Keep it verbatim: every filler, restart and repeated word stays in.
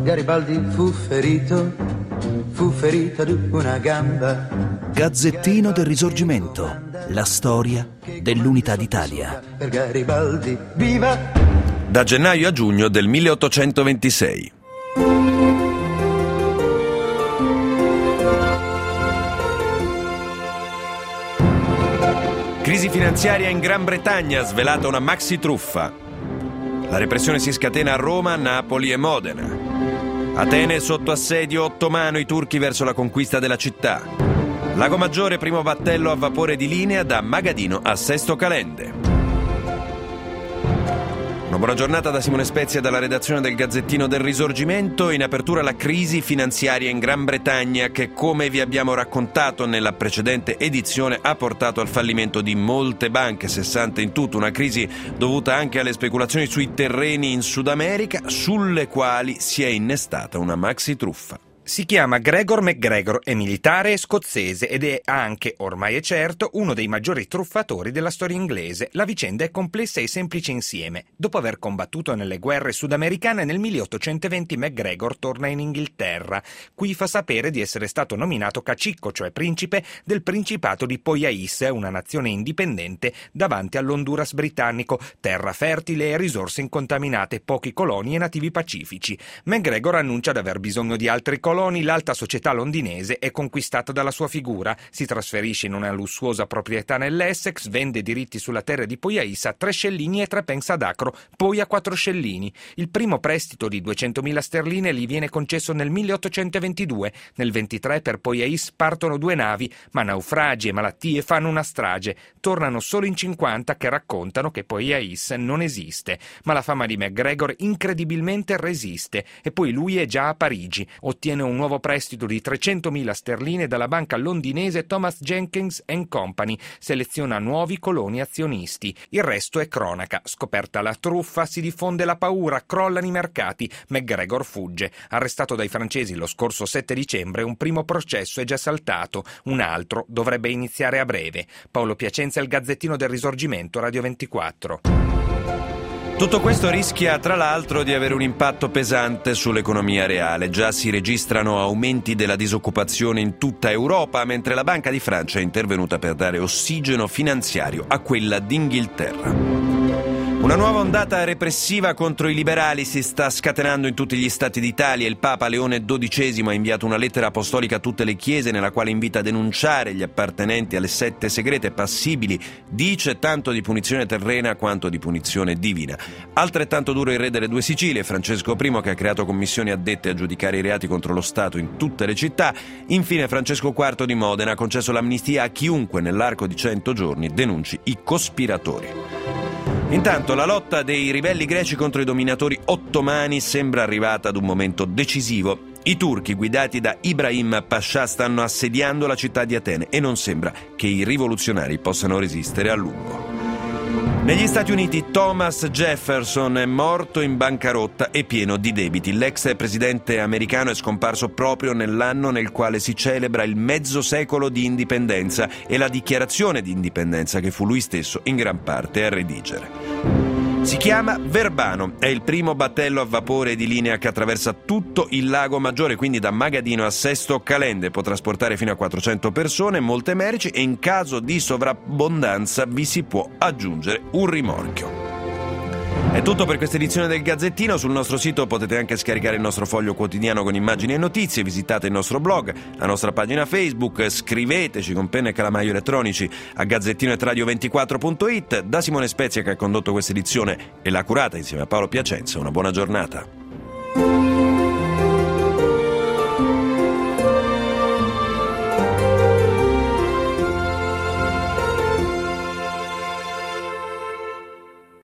Garibaldi fu ferito, fu ferito ad una gamba. Gazzettino del Risorgimento, la storia dell'unità d'Italia. Per Garibaldi, viva! Da gennaio a giugno del milleottocentoventisei. Crisi finanziaria in Gran Bretagna, svelata una maxi truffa. La repressione si scatena a Roma, Napoli e Modena. Atene sotto assedio ottomano, i turchi verso la conquista della città. Lago Maggiore, primo battello a vapore di linea da Magadino a Sesto Calende. Una buona giornata da Simone Spezia, dalla redazione del Gazzettino del Risorgimento. In apertura la crisi finanziaria in Gran Bretagna che, come vi abbiamo raccontato nella precedente edizione, ha portato al fallimento di molte banche, sessanta in tutto. Una crisi dovuta anche alle speculazioni sui terreni in Sud America, sulle quali si è innestata una maxi truffa. Si chiama Gregor MacGregor, è militare e scozzese ed è anche, ormai è certo, uno dei maggiori truffatori della storia inglese. La vicenda è complessa e semplice insieme. Dopo aver combattuto nelle guerre sudamericane, nel milleottocentoventi MacGregor torna in Inghilterra. Qui fa sapere di essere stato nominato cacicco, cioè principe, del Principato di Poyais, una nazione indipendente davanti all'Honduras britannico, terra fertile e risorse incontaminate, pochi coloni e nativi pacifici. MacGregor annuncia di aver bisogno di altri coloni. L'alta società londinese è conquistata dalla sua figura, si trasferisce in una lussuosa proprietà nell'Essex, vende diritti sulla terra di Poyais a tre scellini e tre pence ad acro, poi a quattro scellini. Il primo prestito di duecentomila sterline gli viene concesso nel milleottocentoventidue. Nel ventitré per Poyais partono due navi, ma naufragi e malattie fanno una strage. Tornano solo in cinquanta che raccontano che Poyais non esiste. Ma la fama di MacGregor incredibilmente resiste e poi lui è già a Parigi. Ottiene un nuovo prestito di trecentomila sterline dalla banca londinese Thomas Jenkins and Company, seleziona nuovi coloni azionisti. Il resto è cronaca. Scoperta la truffa, si diffonde la paura, crollano i mercati. MacGregor fugge. Arrestato dai francesi lo scorso sette dicembre, un primo processo è già saltato, un altro dovrebbe iniziare a breve. Paolo Piacenza, il Gazzettino del Risorgimento, Radio ventiquattro. Tutto questo rischia tra l'altro di avere un impatto pesante sull'economia reale. Già si registrano aumenti della disoccupazione in tutta Europa, mentre la Banca di Francia è intervenuta per dare ossigeno finanziario a quella d'Inghilterra. Una nuova ondata repressiva contro i liberali si sta scatenando in tutti gli stati d'Italia. Il Papa Leone dodicesimo ha inviato una lettera apostolica a tutte le chiese nella quale invita a denunciare gli appartenenti alle sette segrete passibili, dice, tanto di punizione terrena quanto di punizione divina. Altrettanto duro il re delle due Sicilie, Francesco primo, che ha creato commissioni addette a giudicare i reati contro lo Stato in tutte le città. Infine Francesco quarto di Modena ha concesso l'amnistia a chiunque nell'arco di cento giorni denunci i cospiratori. Intanto la lotta dei ribelli greci contro i dominatori ottomani sembra arrivata ad un momento decisivo. I turchi guidati da Ibrahim Pascià stanno assediando la città di Atene e non sembra che i rivoluzionari possano resistere a lungo. Negli Stati Uniti Thomas Jefferson è morto in bancarotta e pieno di debiti. L'ex presidente americano è scomparso proprio nell'anno nel quale si celebra il mezzo secolo di indipendenza e la dichiarazione di indipendenza che fu lui stesso in gran parte a redigere. Si chiama Verbano, è il primo battello a vapore di linea che attraversa tutto il Lago Maggiore, quindi da Magadino a Sesto Calende. Può trasportare fino a quattrocento persone, molte merci e in caso di sovrabbondanza vi si può aggiungere un rimorchio. È tutto per questa edizione del Gazzettino. Sul nostro sito potete anche scaricare il nostro foglio quotidiano con immagini e notizie, visitate il nostro blog, la nostra pagina Facebook, scriveteci con penna e calamaio elettronici a gazzettino chiocciola radio ventiquattro punto it. Da Simone Spezia, che ha condotto questa edizione e l'ha curata insieme a Paolo Piacenza, una buona giornata.